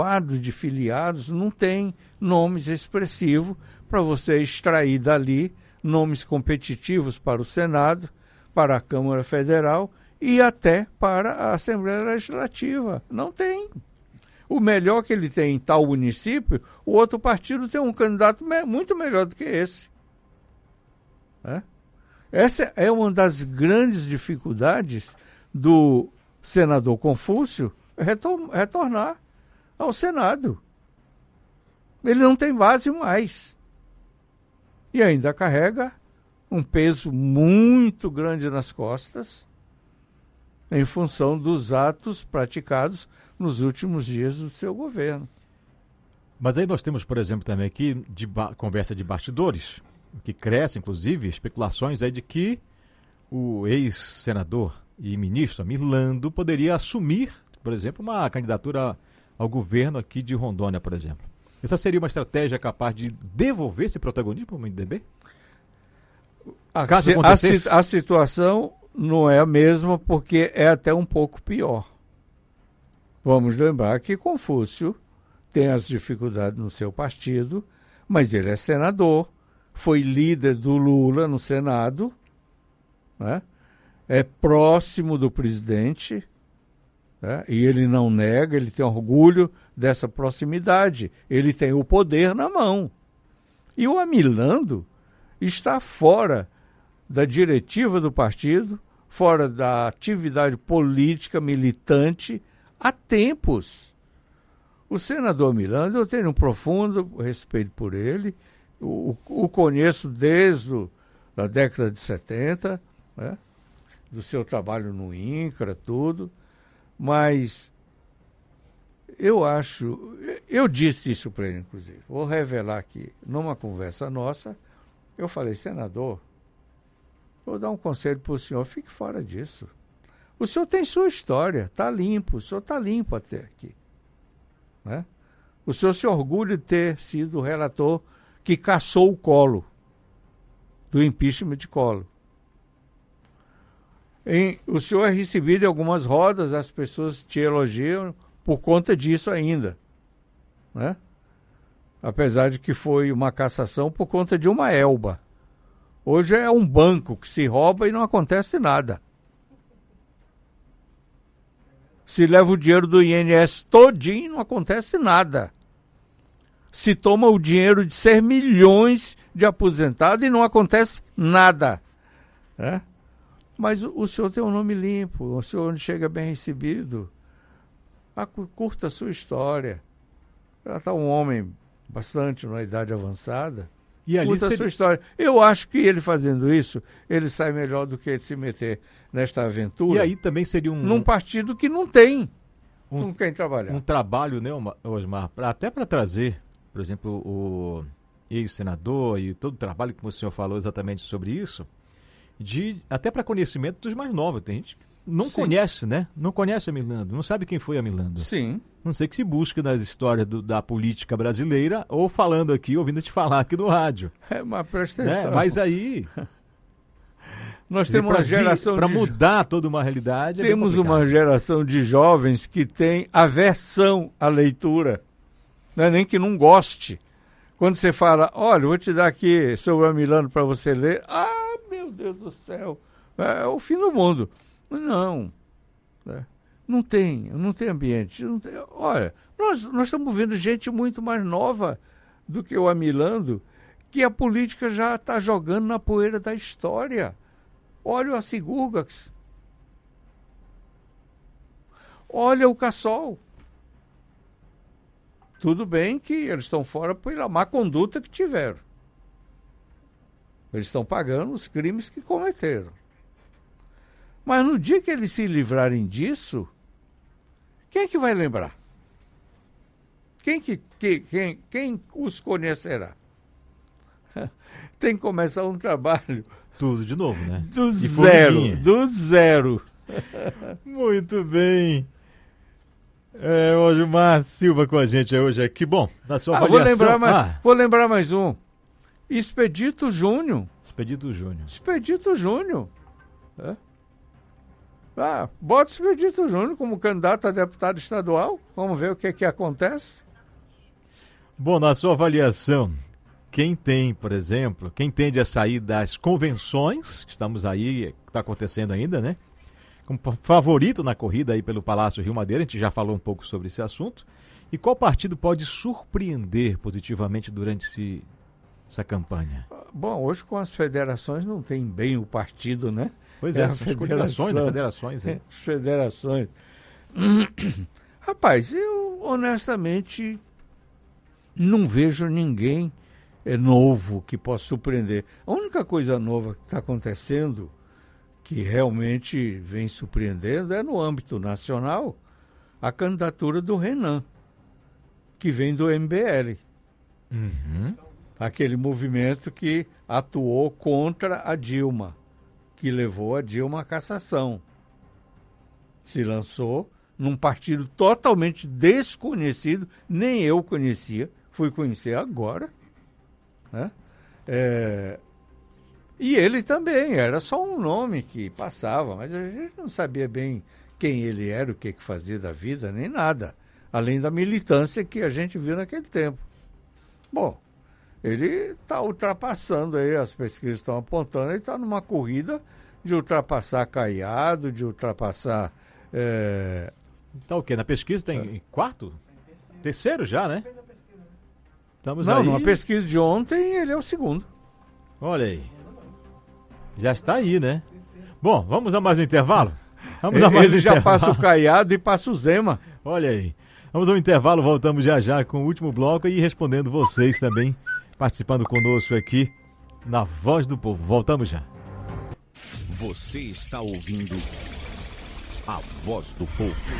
quadro de filiados não tem nomes expressivos para você extrair dali nomes competitivos para o Senado, para a Câmara Federal e até para a Assembleia Legislativa. Não tem. O melhor que ele tem em tal município, o outro partido tem um candidato muito melhor do que esse. Essa é uma das grandes dificuldades do senador Confúcio retornar ao Senado. Ele não tem base mais. E ainda carrega um peso muito grande nas costas em função dos atos praticados nos últimos dias do seu governo. Mas aí nós temos, por exemplo, também aqui conversa de bastidores, que cresce, inclusive, especulações aí de que o ex-senador e ministro Milando poderia assumir, por exemplo, uma candidatura ao governo aqui de Rondônia, por exemplo. Essa seria uma estratégia capaz de devolver esse protagonismo para o MDB? Caso acontecesse... A situação não é a mesma, porque é até um pouco pior. Vamos lembrar que Confúcio tem as dificuldades no seu partido, mas ele é senador, foi líder do Lula no Senado, né? É próximo do presidente, né? E ele não nega, ele tem orgulho dessa proximidade, ele tem o poder na mão. E o Amilando está fora da diretiva do partido, fora da atividade política militante há tempos. O senador Milando, eu tenho um profundo respeito por ele, o conheço desde a década de 70, né? Do seu trabalho no INCRA, tudo, mas eu disse isso para ele, inclusive, vou revelar aqui, numa conversa nossa, eu falei, senador, vou dar um conselho para o senhor, fique fora disso. O senhor tem sua história, está limpo, o senhor está limpo até aqui. Né? O senhor se orgulha de ter sido o relator que caçou o Collor, do impeachment de Collor. O senhor é recebido em algumas rodas, as pessoas te elogiam por conta disso ainda. Né? Apesar de que foi uma cassação por conta de uma Elba. Hoje é um banco que se rouba e não acontece nada. Se leva o dinheiro do INSS todinho, não acontece nada. Se toma o dinheiro de 6 milhões de aposentados e não acontece nada. Né? Mas o senhor tem um nome limpo, o senhor chega bem recebido. Curta a sua história. Já está um homem bastante na idade avançada. E ali curta a sua história. Eu acho que ele fazendo isso, ele sai melhor do que ele se meter nesta aventura. E aí também seria num partido que não tem com quem trabalhar. Um trabalho, né, Osmar, até para trazer, por exemplo, o ex-senador e todo o trabalho que o senhor falou exatamente sobre isso, até para conhecimento dos mais novos. Tem gente que não conhece, né? Não conhece a Milando, não sabe quem foi a Milando. Sim. Não sei que se busca nas histórias da política brasileira ou falando aqui, ouvindo te falar aqui no rádio. Mas presta atenção. Né? Mas aí... Nós temos uma geração para mudar toda uma realidade. Temos uma geração de jovens que tem aversão à leitura. Não é nem que não goste. Quando você fala, olha, vou te dar aqui sobre a Milando para você ler. Ah, meu Deus do céu. É o fim do mundo. Não. Não tem ambiente. Não tem, olha, nós estamos vendo gente muito mais nova do que o Amilando, que a política já está jogando na poeira da história. Olha o Assigurgax. Olha o Cassol. Tudo bem que eles estão fora pela má conduta que tiveram. Eles estão pagando os crimes que cometeram. Mas no dia que eles se livrarem disso, quem é que vai lembrar? Quem os conhecerá? Tem que começar um trabalho... Tudo de novo, né? Do zero. Muito bem. Osmar Silva com a gente hoje aqui. Bom, na sua avaliação... Vou lembrar mais um. Expedito Júnior. Expedito Júnior. Bota o Expedito Júnior como candidato a deputado estadual, vamos ver o que acontece. Bom, na sua avaliação, quem tem, por exemplo, quem tende a sair das convenções, que estamos aí, que está acontecendo ainda, né? Como favorito na corrida aí pelo Palácio Rio Madeira, a gente já falou um pouco sobre esse assunto. E qual partido pode surpreender positivamente durante essa campanha? Bom, hoje com as federações não tem bem o partido, né? Pois é, as federações. As federações. Rapaz, eu honestamente não vejo ninguém novo que possa surpreender. A única coisa nova que está acontecendo, que realmente vem surpreendendo, é no âmbito nacional, a candidatura do Renan, que vem do MBL. Uhum. Aquele movimento que atuou contra a Dilma, que levou a Dilma à cassação. Se lançou num partido totalmente desconhecido, nem eu conhecia, fui conhecer agora, né? E ele também, era só um nome que passava, mas a gente não sabia bem quem ele era, o que fazia da vida, nem nada, além da militância que a gente viu naquele tempo. Bom, ele está ultrapassando aí, as pesquisas estão apontando, ele está numa corrida de ultrapassar Caiado, de ultrapassar... Tá o quê? Na pesquisa tem quarto? Terceiro já, né? Estamos Não, aí... numa pesquisa de ontem ele é o segundo. Olha aí. Já está aí, né? Bom, vamos a mais um intervalo? Vamos a mais ele um já intervalo. passa o Caiado e passa o Zema. Olha aí. Vamos ao intervalo, voltamos já com o último bloco e respondendo vocês também, participando conosco aqui na Voz do Povo. Voltamos já. Você está ouvindo a Voz do Povo.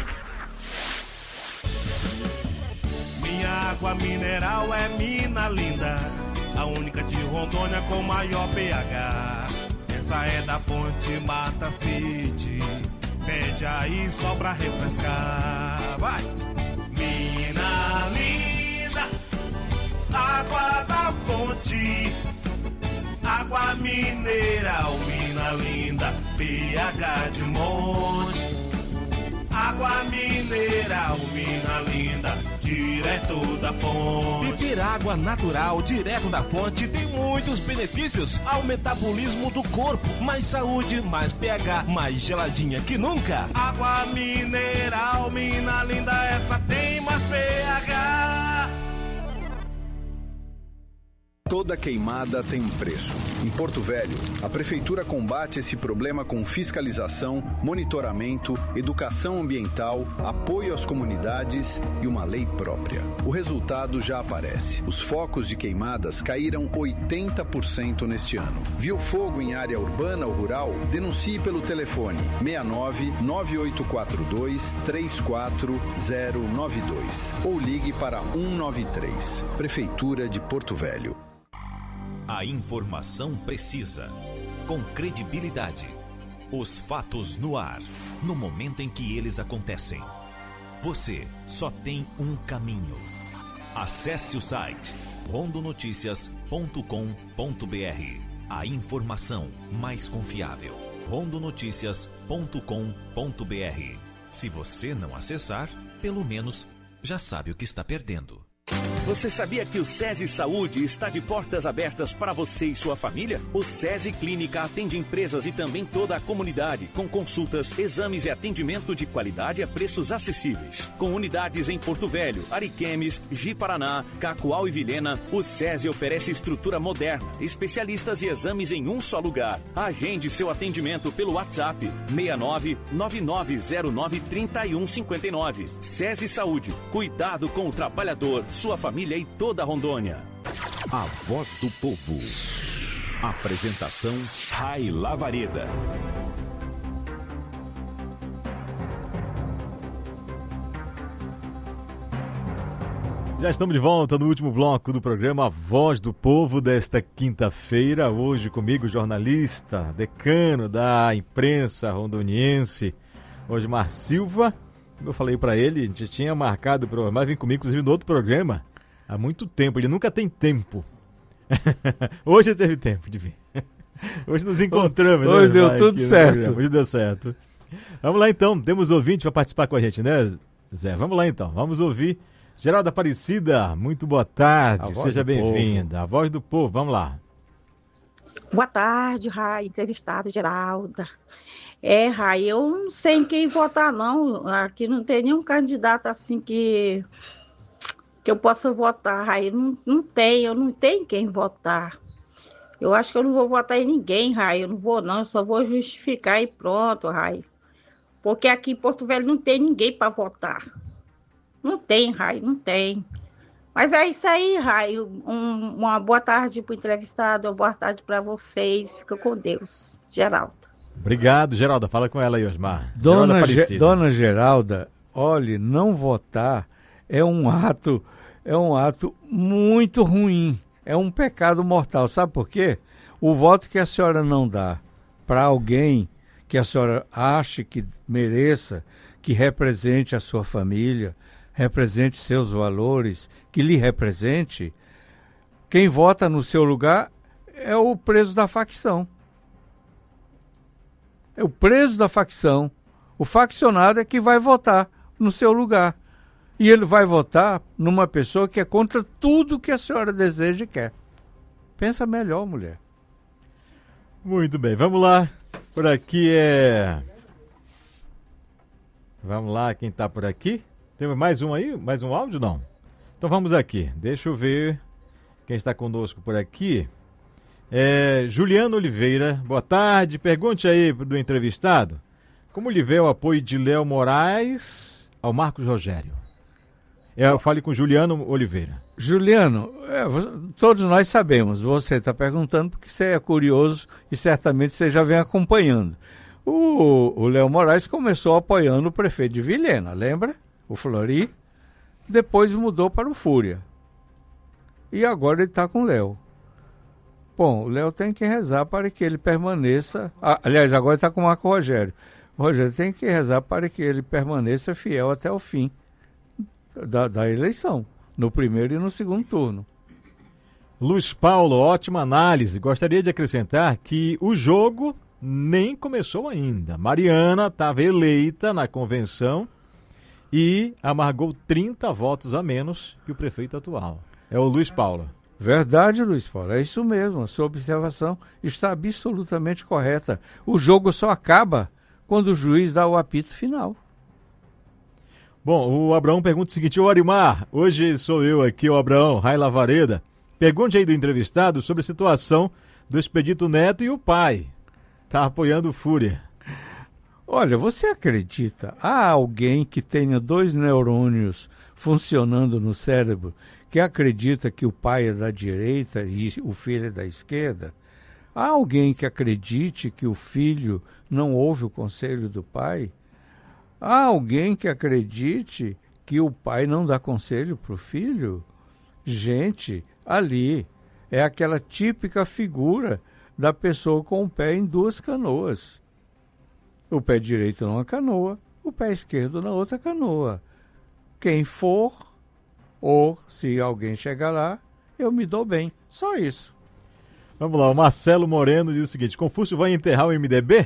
Minha água mineral é mina linda, a única de Rondônia com maior pH. Essa é da fonte Mata City, pede aí só pra refrescar. Vai! Mina linda, água da fonte, água mineral, mina linda, pH de monte. Água mineral, mina linda, direto da fonte. Beber água natural, direto da fonte, tem muitos benefícios ao metabolismo do corpo. Mais saúde, mais pH, mais geladinha que nunca. Água mineral, mina linda, essa tem mais pH. Toda queimada tem um preço. Em Porto Velho, a Prefeitura combate esse problema com fiscalização, monitoramento, educação ambiental, apoio às comunidades e uma lei própria. O resultado já aparece. Os focos de queimadas caíram 80% neste ano. Viu fogo em área urbana ou rural? Denuncie pelo telefone 69 9842 34092 ou ligue para 193. Prefeitura de Porto Velho. A informação precisa, com credibilidade. Os fatos no ar, no momento em que eles acontecem. Você só tem um caminho. Acesse o site rondonoticias.com.br. A informação mais confiável. rondonoticias.com.br. Se você não acessar, pelo menos já sabe o que está perdendo. Você sabia que o SESI Saúde está de portas abertas para você e sua família? O SESI Clínica atende empresas e também toda a comunidade, com consultas, exames e atendimento de qualidade a preços acessíveis. Com unidades em Porto Velho, Ariquemes, Ji-Paraná, Cacoal e Vilhena, o SESI oferece estrutura moderna, especialistas e exames em um só lugar. Agende seu atendimento pelo WhatsApp 69 9909 3159. SESI Saúde, cuidado com o trabalhador, sua família e toda a Rondônia. A Voz do Povo. Apresentação Rai Lavareda. Já estamos de volta no último bloco do programa A Voz do Povo desta quinta-feira. Hoje comigo, jornalista, decano da imprensa rondoniense, Osmar Silva. Como eu falei para ele, a gente tinha marcado, mas vem comigo, inclusive, no outro programa, há muito tempo. Ele nunca tem tempo. Hoje ele teve tempo de vir. Hoje nos encontramos. Hoje deu tudo certo. Hoje deu certo. Vamos lá então, temos ouvinte para participar com a gente, né, Zé? Vamos lá então, vamos ouvir. Geralda Aparecida, muito boa tarde, seja bem-vinda. A voz do povo, vamos lá. Boa tarde, Rai, entrevistado Geralda. Rai, eu não sei em quem votar, não. Aqui não tem nenhum candidato assim que eu possa votar, Rai. Não tem, eu não tenho quem votar. Eu acho que eu não vou votar em ninguém, Rai. Eu não vou, não. Eu só vou justificar e pronto, Rai. Porque aqui em Porto Velho não tem ninguém para votar. Não tem, Rai, não tem. Mas é isso aí, Rai. Uma boa tarde para o entrevistado, uma boa tarde para vocês. Fica com Deus. Geralda. Obrigado, Geralda. Fala com ela aí, Osmar. Dona Geralda, olhe, não votar é um ato muito ruim. É um pecado mortal. Sabe por quê? O voto que a senhora não dá para alguém que a senhora ache que mereça, que represente a sua família, represente seus valores, que lhe represente, quem vota no seu lugar é o preso da facção. É o preso da facção. O faccionado é que vai votar no seu lugar. E ele vai votar numa pessoa que é contra tudo que a senhora deseja e quer. Pensa melhor, mulher. Muito bem, vamos lá. Por aqui Vamos lá, quem está por aqui? Tem mais um aí? Mais um áudio? Não. Então vamos aqui. Deixa eu ver quem está conosco por aqui. Juliano Oliveira, boa tarde. Pergunte aí do entrevistado como lhe vê o apoio de Léo Moraes ao Marcos Rogério. Eu fale com Juliano Oliveira. Juliano, todos nós sabemos, você está perguntando porque você é curioso e certamente você já vem acompanhando. O Léo Moraes começou apoiando o prefeito de Vilhena, lembra? O Flori. Depois mudou para o Fúria. E agora ele está com o Léo. Bom, o Léo tem que rezar para que ele permaneça... aliás, agora está com o Marco Rogério. O Rogério tem que rezar para que ele permaneça fiel até o fim da eleição, no primeiro e no segundo turno. Luiz Paulo, ótima análise. Gostaria de acrescentar que o jogo nem começou ainda. Mariana estava eleita na convenção e amargou 30 votos a menos que o prefeito atual. É o Luiz Paulo. Verdade, Luiz Paulo, é isso mesmo. A sua observação está absolutamente correta. O jogo só acaba quando o juiz dá o apito final. Bom, o Abraão pergunta o seguinte: ô Arimar, hoje sou eu aqui, o Abraão, Rai Lavareda. Pergunte aí do entrevistado sobre a situação do Expedito Neto e o pai. Está apoiando o Fúria. Olha, você acredita? Há alguém que tenha 2 neurônios funcionando no cérebro que acredita que o pai é da direita e o filho é da esquerda? Há alguém que acredite que o filho não ouve o conselho do pai? Há alguém que acredite que o pai não dá conselho para o filho? Gente, ali é aquela típica figura da pessoa com o pé em 2 canoas. O pé direito numa canoa, o pé esquerdo na outra canoa. Quem for, ou se alguém chegar lá, eu me dou bem. Só isso. Vamos lá, o Marcelo Moreno diz o seguinte: Confúcio vai enterrar o MDB?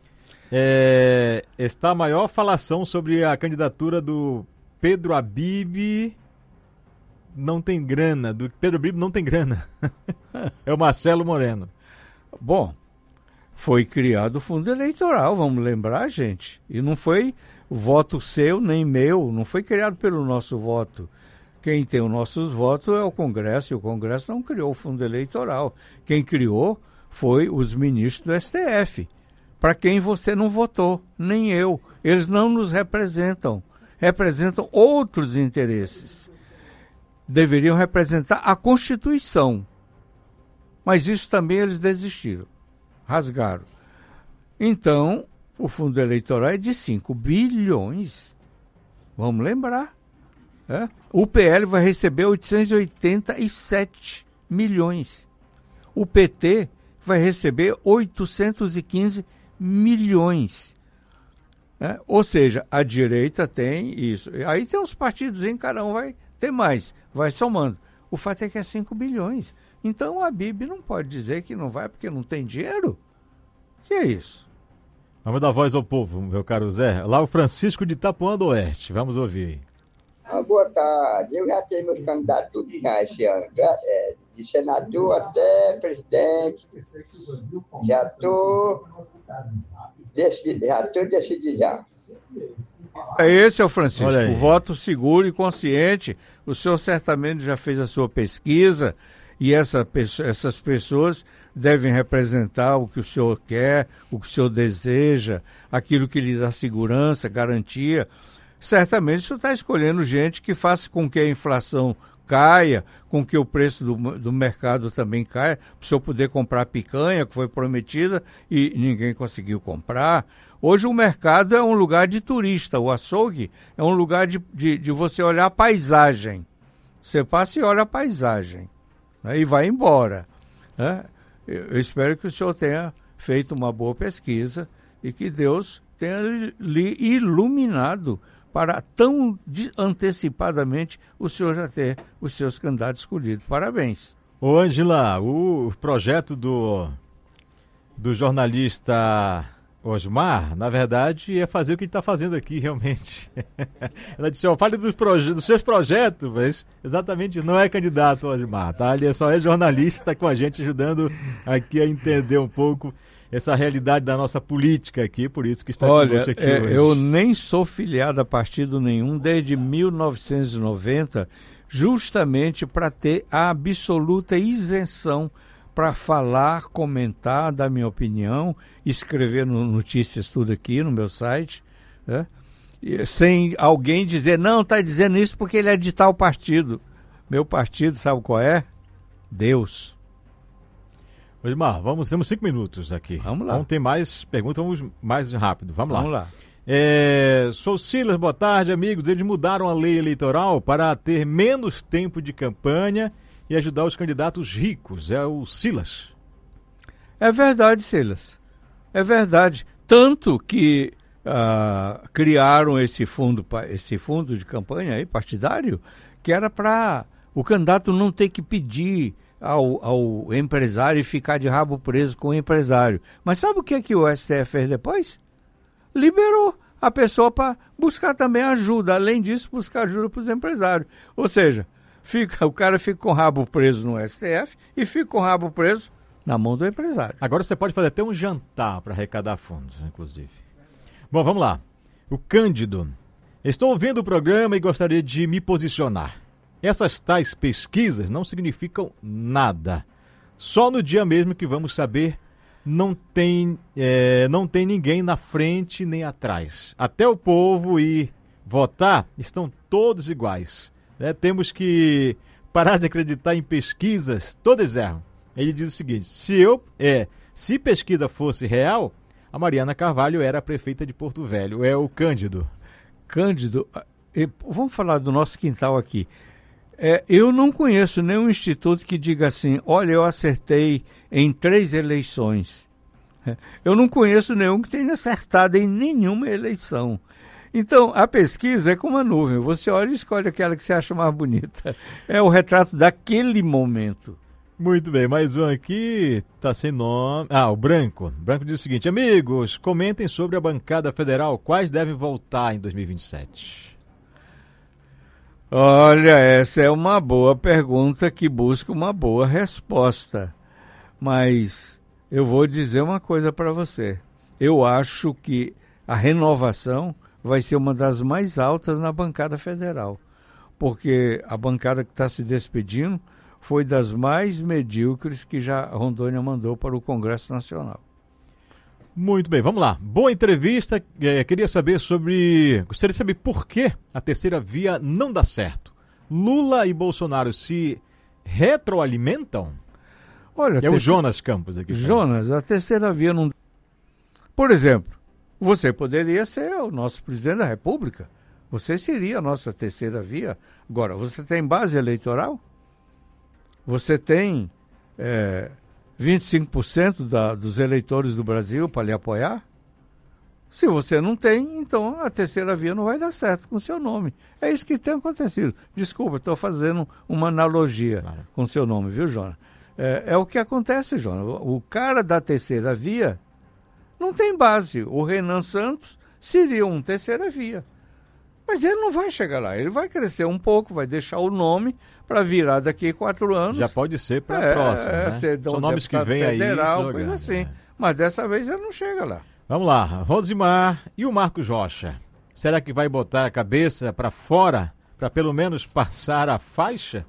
Está a maior falação sobre a candidatura do Pedro Habib. Não tem grana. Do Pedro Habib não tem grana. É o Marcelo Moreno. Bom, foi criado o fundo eleitoral, vamos lembrar, gente. E não foi voto seu nem meu, não foi criado pelo nosso voto. Quem tem os nossos votos é o Congresso, e o Congresso não criou o fundo eleitoral. Quem criou foi os ministros do STF, para quem você não votou, nem eu. Eles não nos representam, representam outros interesses. Deveriam representar a Constituição. Mas isso também eles desistiram, rasgaram. Então, o fundo eleitoral é de 5 bilhões. Vamos lembrar. O PL vai receber 887 milhões. O PT vai receber 815 milhões. Ou seja, a direita tem isso. Aí tem os partidos, cada um vai ter mais, vai somando. O fato é que é 5 bilhões. Então a Habib não pode dizer que não vai porque não tem dinheiro. Que é isso? Vamos dar voz ao povo, meu caro Zé. Lá o Francisco de Itapuã do Oeste. Vamos ouvir. Boa tarde. Eu já tenho meus candidatos tudo já esse ano. De senador até presidente. Já estou decidido já. Esse é o Francisco. Voto seguro e consciente. O senhor certamente já fez a sua pesquisa e essas pessoas devem representar o que o senhor quer, o que o senhor deseja, aquilo que lhe dá segurança, garantia. Certamente o senhor está escolhendo gente que faça com que a inflação caia, com que o preço do mercado também caia, para o senhor poder comprar picanha, que foi prometida e ninguém conseguiu comprar. Hoje o mercado é um lugar de turista, o açougue é um lugar de você olhar a paisagem. Você passa e olha a paisagem, né, e vai embora. Né? Eu espero que o senhor tenha feito uma boa pesquisa e que Deus tenha lhe iluminado para tão antecipadamente o senhor já ter os seus candidatos escolhidos. Parabéns. Ô, Ângela, o projeto do jornalista Osmar, na verdade, é fazer o que ele está fazendo aqui, realmente. Ela disse, fale dos seus projetos, mas exatamente não é candidato, Osmar, tá? Ele só é jornalista com a gente, ajudando aqui a entender um pouco essa realidade da nossa política aqui, por isso que está conosco aqui hoje. Eu nem sou filiado a partido nenhum desde 1990, justamente para ter a absoluta isenção para falar, comentar, dar minha opinião, escrever notícias tudo aqui no meu site, né? Sem alguém dizer, não, está dizendo isso porque ele é de tal partido. Meu partido, sabe qual é? Deus. Osmar, temos 5 minutos aqui. Vamos lá. Então tem mais perguntas, vamos mais rápido. Vamos lá. Sou Silas, boa tarde, amigos. Eles mudaram a lei eleitoral para ter menos tempo de campanha e ajudar os candidatos ricos. É o Silas. É verdade, Silas. É verdade. Tanto que criaram esse fundo de campanha aí, partidário, que era para o candidato não ter que pedir ao empresário e ficar de rabo preso com o empresário. Mas sabe o que o STF fez depois? Liberou a pessoa para buscar também ajuda. Além disso, buscar ajuda para os empresários. Ou seja, o cara fica com o rabo preso no STF e fica com o rabo preso na mão do empresário. Agora você pode fazer até um jantar para arrecadar fundos, inclusive. Bom, vamos lá. O Cândido. Estou ouvindo o programa e gostaria de me posicionar. Essas tais pesquisas não significam nada. Só no dia mesmo que vamos saber, não tem ninguém na frente nem atrás. Até o povo ir votar, estão todos iguais. Temos que parar de acreditar em pesquisas, todas erram. Ele diz o seguinte, se pesquisa fosse real, a Mariana Carvalho era a prefeita de Porto Velho. É o Cândido. Cândido, vamos falar do nosso quintal aqui. Eu não conheço nenhum instituto que diga assim, olha, eu acertei em 3 eleições. Eu não conheço nenhum que tenha acertado em nenhuma eleição. Então, a pesquisa é como a nuvem. Você olha e escolhe aquela que você acha mais bonita. É o retrato daquele momento. Muito bem, mais um aqui, tá sem nome. O Branco. O Branco diz o seguinte, amigos, comentem sobre a bancada federal. Quais devem voltar em 2027? Olha, essa é uma boa pergunta que busca uma boa resposta. Mas eu vou dizer uma coisa para você. Eu acho que a renovação vai ser uma das mais altas na bancada federal. Porque a bancada que está se despedindo foi das mais medíocres que já Rondônia mandou para o Congresso Nacional. Muito bem, vamos lá. Boa entrevista. Gostaria de saber por que a terceira via não dá certo. Lula e Bolsonaro se retroalimentam? Olha, o Jonas Campos aqui. Jonas, a terceira via não... Por exemplo, você poderia ser o nosso presidente da República. Você seria a nossa terceira via. Agora, você tem base eleitoral? Você tem 25% dos eleitores do Brasil para lhe apoiar? Se você não tem, então a terceira via não vai dar certo com o seu nome. É isso que tem acontecido. Desculpa, estou fazendo uma analogia com o seu nome, viu, Jonas? É o que acontece, Jonas. O cara da terceira via não tem base. O Renan Santos seria um terceira via. Mas ele não vai chegar lá. Ele vai crescer um pouco, vai deixar o nome para virar daqui a 4 anos. Já pode ser para a próxima, né? São nomes que vêm federal, aí. Coisa assim. Mas dessa vez ele não chega lá. Vamos lá, Rosimar e o Marcos Rocha. Será que vai botar a cabeça para fora para pelo menos passar a faixa?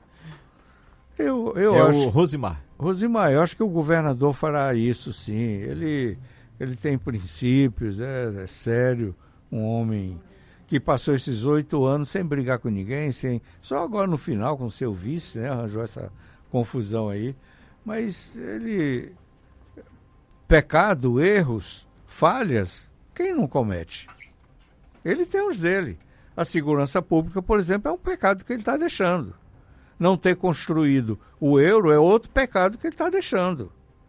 Eu acho... o Rosimar. Rosimar, eu acho que o governador fará isso, sim. Ele tem princípios, é sério, um homem que passou esses 8 anos sem brigar com ninguém, só agora no final com o seu vice, né, arranjou essa confusão aí. Mas ele... Pecado, erros, falhas, quem não comete? Ele tem os dele. A segurança pública, por exemplo, é um pecado que ele está deixando. Não ter construído o euro é outro pecado que ele está deixando.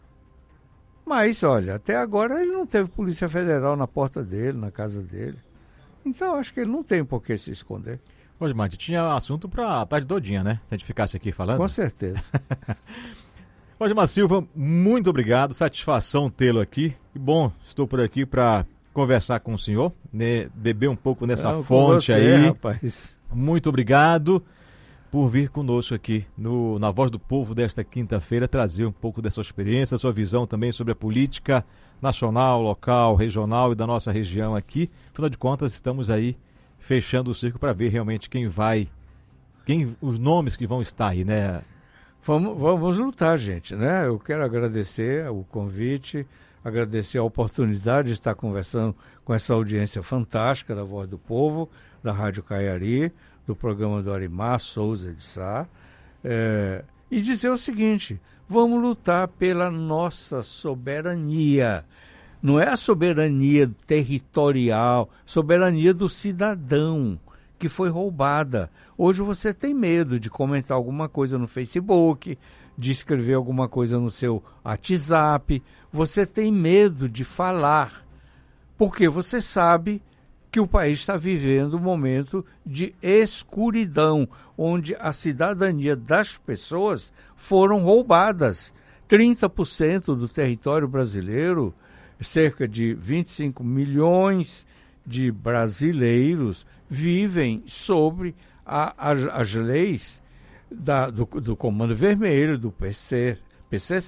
Mas, olha, até agora ele não teve Polícia Federal na porta dele, na casa dele. Então, acho que ele não tem por que se esconder. Hoje, Mate, tinha assunto para a tarde todinha, né? Se a gente ficasse aqui falando. Com certeza. Rosimar Silva, muito obrigado, satisfação tê-lo aqui. Que bom, estou por aqui para conversar com o senhor, né, beber um pouco nessa fonte aí. Rapaz. Muito obrigado por vir conosco aqui na Voz do Povo desta quinta-feira, trazer um pouco dessa experiência, sua visão também sobre a política nacional, local, regional e da nossa região aqui. Afinal de contas, estamos aí fechando o circo para ver realmente os nomes que vão estar aí, né? Vamos lutar, gente, né? Eu quero agradecer o convite, agradecer a oportunidade de estar conversando com essa audiência fantástica da Voz do Povo, da Rádio Caiari, do programa do Arimar Souza de Sá, e dizer o seguinte: vamos lutar pela nossa soberania. Não é a soberania territorial, soberania do cidadão que foi roubada. Hoje você tem medo de comentar alguma coisa no Facebook, de escrever alguma coisa no seu WhatsApp. Você tem medo de falar, porque você sabe que o país está vivendo um momento de escuridão, onde a cidadania das pessoas foram roubadas. 30% do território brasileiro, cerca de 25 milhões de brasileiros vivem sobre as leis do Comando Vermelho, do PCC,